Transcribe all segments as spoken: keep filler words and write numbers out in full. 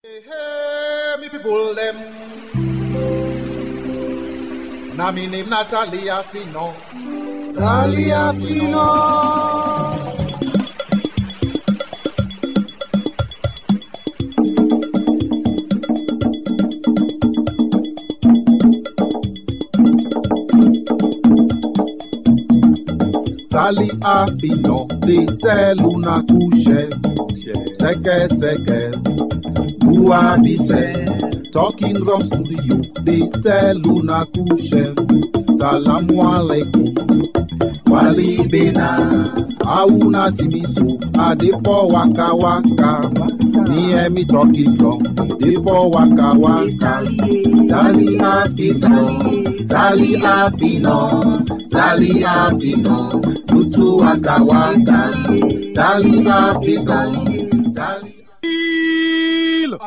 Hey, hey, me people them. Now me name Natalia Fino. Natalia Fino. Tali Afino, they tell una couche, seke seke, bua bise, talking drum studio, they tell una couche, salamu alaikum, wali bena, auna simiso, ade for waka waka, me and me talking drum, they for waka waka, Tali Afino, Tali Afino, Tali Afino. Tutu akawata, tali afita, tali. Il,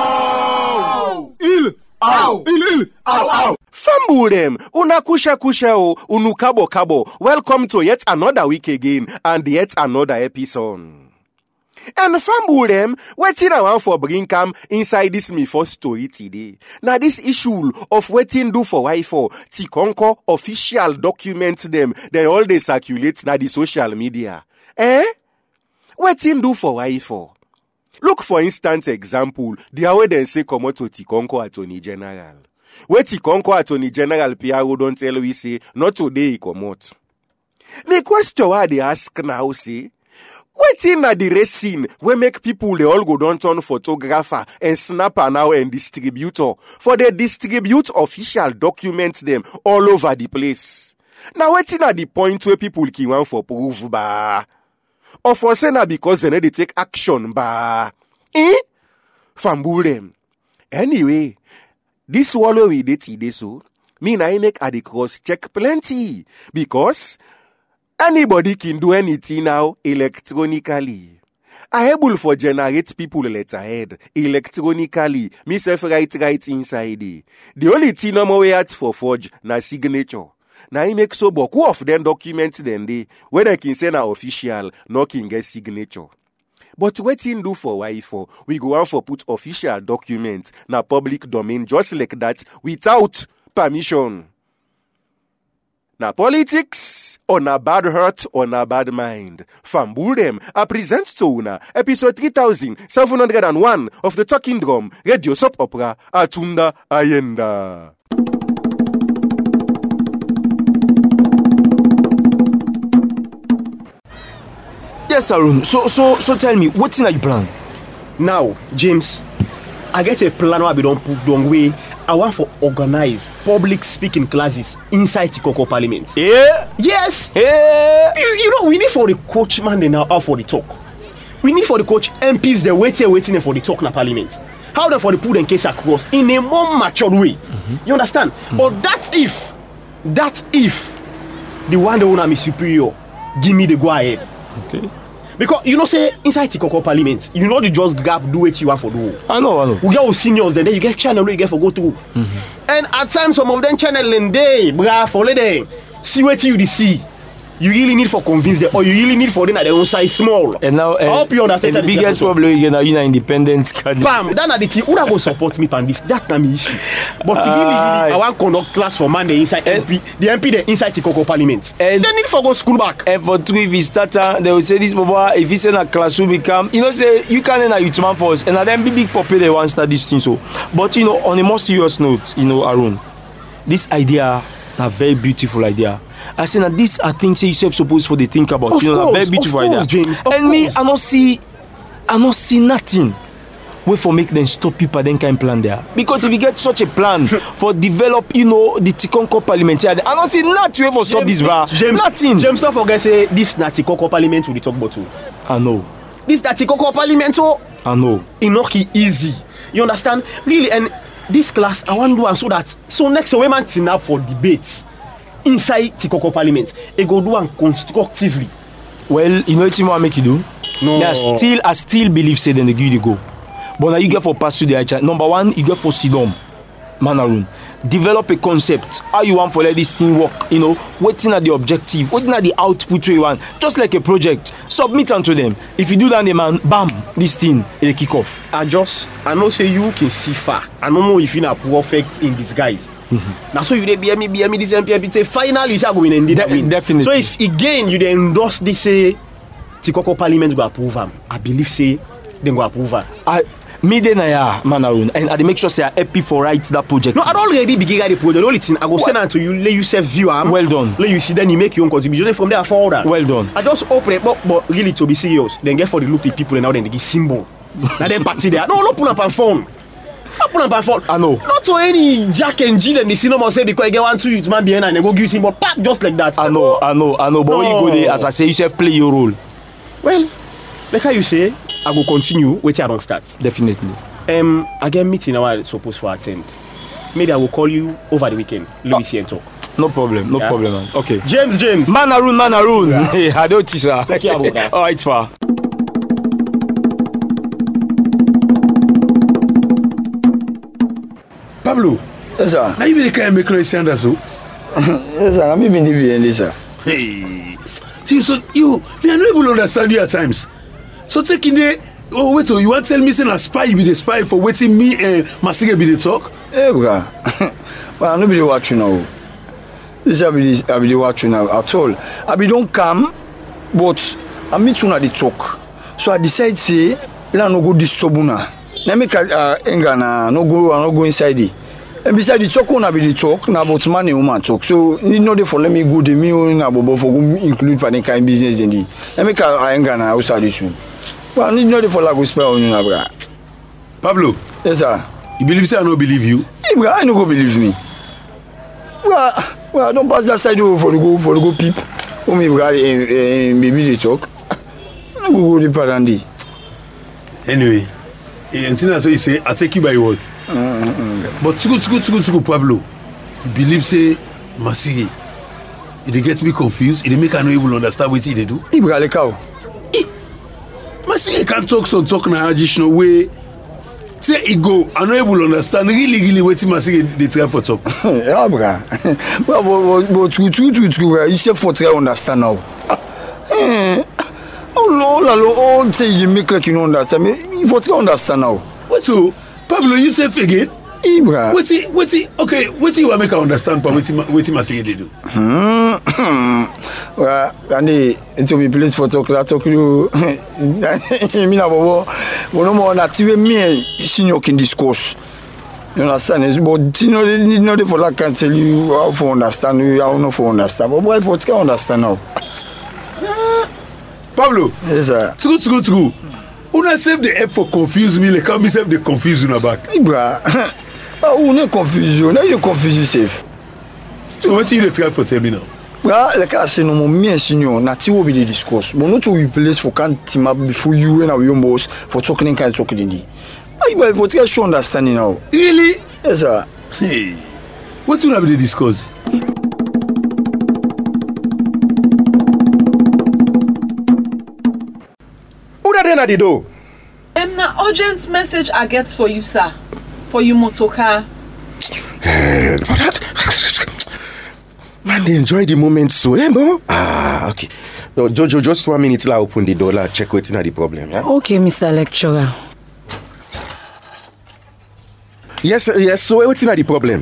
ow, il, ow, il, il, ow, ow. Fumble them, una kusha kusha o, unu kabo kabo. Welcome to yet another week again and yet another episode. And fumble them, waiting around for bring cam inside this me first story today. Now this issue of waiting do for why for Tikonko official documents them, then all they circulate na the social media. Eh? Waiting do for why for? Look for instance example, the way they say come out to Tikonko Attorney General. Where Tikonko Attorney General P R O don't tell we say, not today he come out. The question why they ask now say, waiting at the race scene where make people they all go down turn photographer and snapper now and distributor for they distribute official documents them all over the place. Now waiting at the point where people can want for proof ba. Or for say na because they need to take action ba. Eh? Fambul them. Anyway, this wallow we did today so, me na I make at the cross check plenty because anybody can do anything now electronically. I able for generate people letterhead electronically. Me self write right inside it. The only thing no more at for forge na signature. Now I make so book. Who of them documents then they when I can say na official, no can get signature. But waiting do for why for we go on for put official documents na public domain just like that without permission. Na politics, or na bad heart, or na bad mind. Fambul them, I present to una, episode three thousand seven hundred one of the Talking Drum, Radio Soap Opera, Atunda Ayenda. Yes, Arun. So, so, so tell me, what's in your plan? Now, James, I get a plan where we don't put down way. I want to organize public speaking classes inside Tikoko Parliament. Yeah? Yes! Yeah! You, you know, we need for the coach man they now out for the talk. We need for the coach M Ps they waiting waiting for the talk na Parliament. How they for the put in case across in a more matured way. Mm-hmm. You understand? Mm-hmm. But that if, that if the one that wanna be superior, give me the go ahead. Okay. Because you know, say inside Tikoko Parliament, you know, you just grab, do what you want for do. I know, I know. We get with seniors, then you get channel where you get for go through. Mm-hmm. And at times, some of them channel and they, brah, follow them, see what you see. You really need for convince them, or you really need for them at their own size small. And now, I hope you understand. And the biggest problem you know, you know, independent candidate. Bam, that na the thing. Who go support me on this? That na me issue. But uh, really, really, I want conduct class for man the inside M P, the M P the inside Tikoko Parliament. And they need for go school back. And for three if starter, they will say this baba. If he's in a classroom, become you know say you can in a youth man force, and then big big popular they want start this thing so. But you know, on a more serious note, you know, Arun, this idea, a very beautiful idea. I say that these are things you yourself supposed for they think about. Of you know, course, very beautiful of course, idea. James, of and course. me, I not see, I not see nothing. Wait for make them stop people then can plan there. Because if you get such a plan for develop, you know, the Tikonko Parliament, I don't see nothing for stop this bar. James, nothing. James, don't forget say this na Tikoko Parliament we talk about too. I know. This na Tikoko Parliament so. I know. It not easy. You understand? Really, and this class I want to do and so that so next we man turn up for debates inside Tikoko Parliament. It go do and constructively. Well, you know what I make you do? No. I still, I still believe say then they give you the go. But now you get for pass to the eye. Number one, you get for sit down, man Arun. Develop a concept. How you want for let this thing work? You know, waiting at the objective, waiting at the output you want. Just like a project. submit am to them. If you do that, man, bam, this thing it kick off. I just I know say you can see far. I don't know if you na perfect in disguise. Mm-hmm. Now so you dey be me be me this M P M P say finally you say go win and De- win. Definitely. So if again you dey endorse this say Tikoko Parliament go approve am, I believe say they go approve am. I me dey na ya man around and I dey make sure say I happy for write that project. No, I don't already begin the project. The only thing I go send am to you, let you self view am. Well done. Let you see, then you make your own contribution from there forward. Well done. I just open it, but, but really to be serious, then get for the look the people and now then they give symbol. Now then party there. No, no put up on phone. Not put up on phone. I know. Not to any Jack and Jill and the cinema say because you get one two youth man behind and they go give symbol pap just like that. I know, I know, I know. But no. When you go there, as I say, you should play your role. Well, like how you say, I will continue wait I don't start. Definitely. Um, I get meeting now I supposed to attend. Maybe I will call you over the weekend. Let me see and talk. No problem, no yeah. problem, man. Okay. James, James. Man Arun, man Arun. Yeah. Hey, I don't teach her. Take care about that. All right, pa. Pablo. Yes, sir. Now you be the kind of make noise and so. Yes, sir. I'm even in this, sir. Hey. See, so you, me, I'm not able to understand you at times. So taking the, oh wait, oh, you want to tell me saying a spy you be the spy for waiting me and Masige be the talk? Hey, bro. Well, I'm not be watching now. This I be I be watching now at all. I be don't come, but I meet you at the talk. So I decide say, let no go disturb una. Let me uh enga na no go no go inside it. And beside the talk, una be the talk na about money woman talk. So need no dey for let me go the me na bobo for go include panic kind business in the. Let me ka enga na outside this soon. Well, need no dey for like go spell on you na bra. Pablo. Yes, sir. You believe say I no believe you? Hey, bro, I no go believe me. Well, well, don't pass that side over for the go for the go peep. Oh me bro, maybe they talk. I go go the parandi. Anyway, until so you say I take you by your word. Mm-hmm. But too good, too good, too good, too good, Pablo. You believe say Masigi? It dey get me confused. It dey make I no even understand what they do. Hey, bro, like how? Masigi can't talk so talk na additional way. Say he go, I no able to understand really, really what Masigi they try for talk. Yeah, bro. But but but true, true, true, true. You say for try understand now. Eh. Oh no, no, no. All say you make like you don't understand. Me, for try understand now. What so? Pablo, you say again? Ibra. What's it? What's it? Okay, what's it? What make I understand? But what's it? What's it Masigi they do? Hmm. Well, Andy, into me place for talk. I talk you. Me na bobo. But no more that even me senior can discuss. You understand? But you know, you know, for that can tell you how to understand. You how not for understand. But boy, for can understand now. Pablo. Yes, sir. True, true, true. Una save the F for confuse me. Like how me save the confuse una back. Ibra. Ah, who ne confusion? Now you confuse yourself. So what you dey try for tell me now? Well, like I say, no more me and senior. Now, we will be discuss. But not to replace for can't team up before you and our young boss for talking kind of talking in the. But for try show understanding now. Really? Yes, sir. Hey, what you have to discuss? Who that then at the door? Um, na urgent message I get for you, sir. For you motorcar. Man, they enjoy the moment so, eh, bro? Ah, okay. No, Jojo, just one minute till I open the door, like, check what's not the problem, yeah? Okay, Mister Lecturer. Yes, yes, so what's not the problem?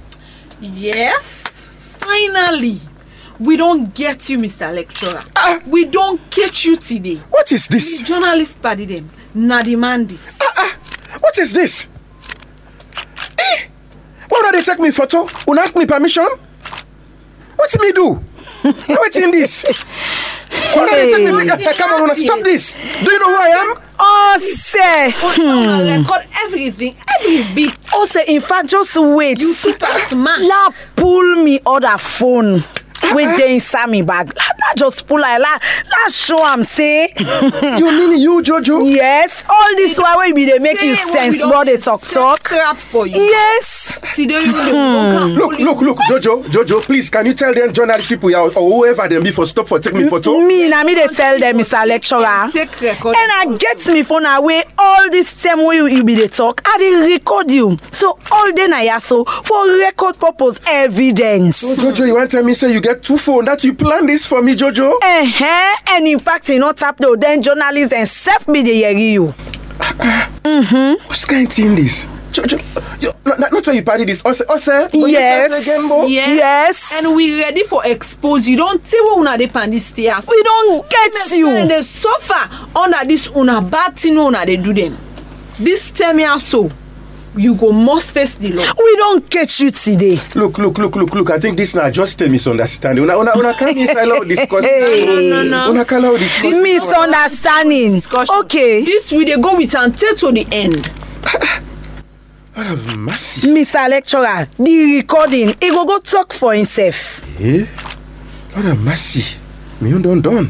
Yes, finally. We don't get you, Mister Lecturer. Ah. We don't catch you today. What is this? The journalist party them. Na demand this. Ah, ah, what is this? Eh? Why don't they take me photo? Won't ask me permission? What's me do? What's in this? Why don't they take me make a camera? Wanna stop this? Do you know who I am? Oh, say. Hmm. Record everything, every bit. Oh, say, in fact, just wait. You super smart. La pull me other phone. With the inside me bag. La just pull her. La, la show am say. You mean you, Jojo? Yes. All this while we be they make you sense about the talk talk. Scrap for you. Yes. Today you go Look, look, look, Jojo, Jojo, please, can you tell them journalist people here or whoever them be for stop for take me photo? Me, na me they tell them, Mister Lecturer. Take record. And I get me phone away all this time when you, you be the talk. I dey record you. So all day na ya so for record purpose evidence. So, Jojo, you want to tell me say you get two phones that you plan this for me, Jojo? Uh-huh. And in fact, you not tap though, then journalists and self be the yeri you. Mm-hmm. What's kind of thing this? Jojo, you, not, not when you party this. Ose, Ose, yes. Again, bo? Yes. Yes. And we ready for expose. You don't see what una dey pan this stairs. We don't get you. And they suffer under this una bad thing una they do them. This time here so. You go must face the law. We don't catch you today. Look, look, look, look, look. I think this now just a misunderstanding. Una, una, una can't allow discuss. Hey. No, no, no. Una can't allow discuss. Misunderstanding. Discussion. Okay. This we they go with and take to the end. What a mercy. Mister Lecturer, the recording, he go go talk for himself. Eh? What a mercy. Me undone done.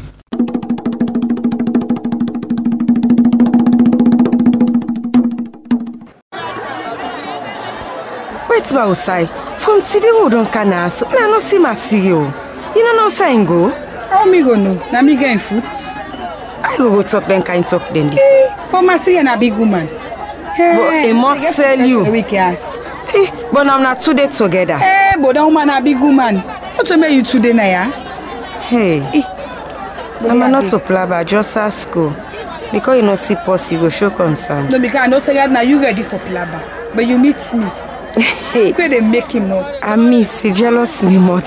Wait, outside. From today, we don't can ask. Me I no see my CEO. You don't know saying go. How me go no? Na me getting food. I go go talk then kind talk then. But my CEO na big woman. But he must sell you. Eh, but I'm not today together. Eh, but that woman a big woman. What to make you today na ya? Hey. I'm not to play, but just ask go. Because you know see post, you go show concern. No, because I know say that now you ready for plaba. But you meet me. Hey. Where they make him not? I miss you jealous me not.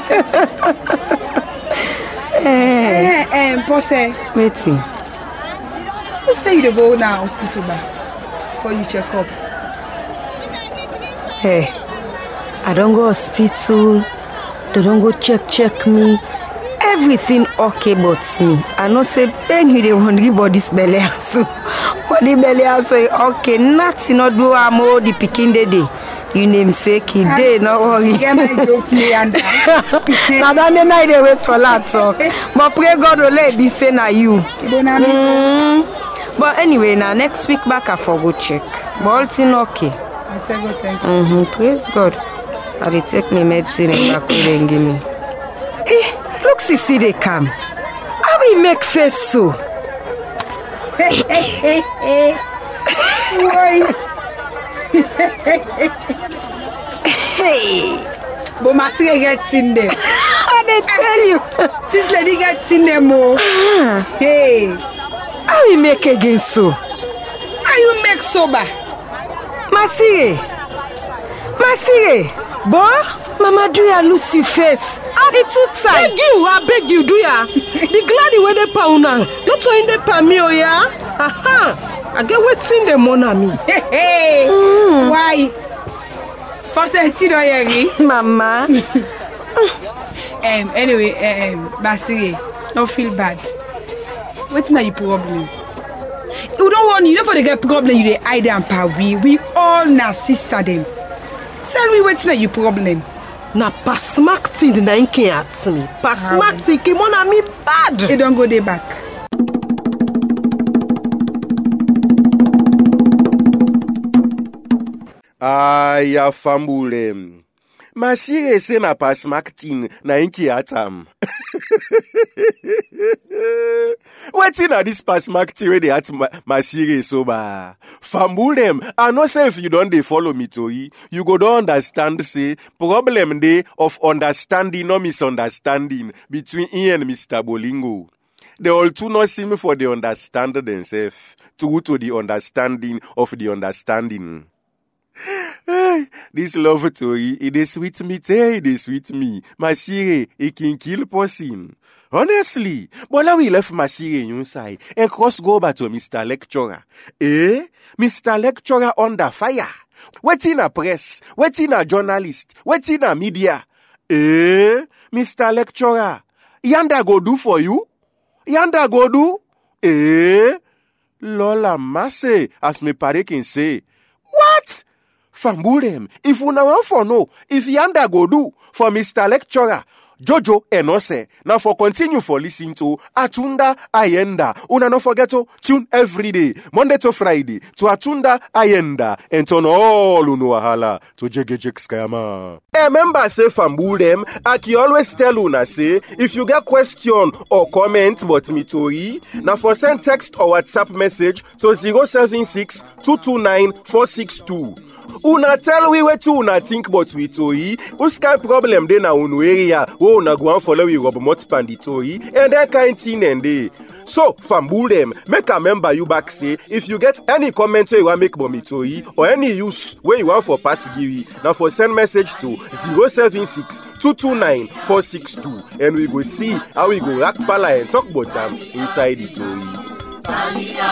Eh, eh, Pose. Waiting. You say you go now hospital back for you check up. Hey, I don't go hospital. They don't go check check me. Everything okay but me. I know say ben you dey want give body belly so. Body belly so okay. Nothing not do am o the pikin dey dey. You namesake he dey no worry. Get my joke me and now that night they wait for that talk. But pray God will let be say na you. Mm. But anyway, now next week back I for go check. But all thing okay. I tell you, thank you. Mm-hmm. Praise God. I will take me medicine and back and give me. Eh, look, see they come. How we make face so? Hey, hey, hey, hey. Why? Hey. But my sister gets in there. I they tell you. This lady gets in there more. Ah. Hey. How we make again so? How you make sober? Masire. Masire. Bo, Mama do ya lose your face. It's too tight. Beg you, I beg you, do ya? The glad way they pound now. Not so in the pamio, ya. Aha. I get waiting the money. Hey, hey. Mm. Why? For sentido yeri. Mama. um. Anyway, um. Masire, don't feel bad. What's now your problem? You don't want you know for the get problem you dey hide and power. We we all na sister them. Tell me what's now your problem? Na pasmakti na inke at me. Pasmakti ke mona me bad. You don't go there back. Aya fambulem. Masire se na pasmaktin na inki atam. Wetin na this pasmaktin wey dey at Masire so ba? Fambulem, I know say if you don dey follow me tori, you go don understand say problem dey of understanding no misunderstanding between he and Mister Bolingo. They all too not seem for the understand themselves, true to the understanding of the understanding. This love story, it is sweet me, tell it is sweet me. Masire, it can kill person. Honestly, but now we left Masire inside and cross go back to Mister Lecturer. Eh? Mister Lecturer under fire. Waiting a press, waiting a journalist, waiting a media. Eh? Mister Lecturer, yanda go do for you? Yanda go do? Eh? Lola masse, as me pare can say. What? Fambulem, if una want for know, if yanda go do for Mister Lecturer, Jojo Enose. Now for continue for listening to Atunda Ayenda. Una no forget to tune every day, Monday to Friday, to Atunda Ayenda and turn all unu wahala to Jegejek Skama. Remember say Fambul them, I can always tell una say if you get question or comment about me tori, now for send text or WhatsApp message to zero seven six two two nine four six two. Una tell we what you una think about we tori, who's kind problem dey na unu area, who una go and follow we rob mot panditori, and that kind thing and day. So, Fambul them, make a member you back say, if you get any comment you want make about me tori, or any use where you want for pass giri, now for send message to zero seven six two two nine four six two, and we go see how we go rack pala and talk about them inside the tori.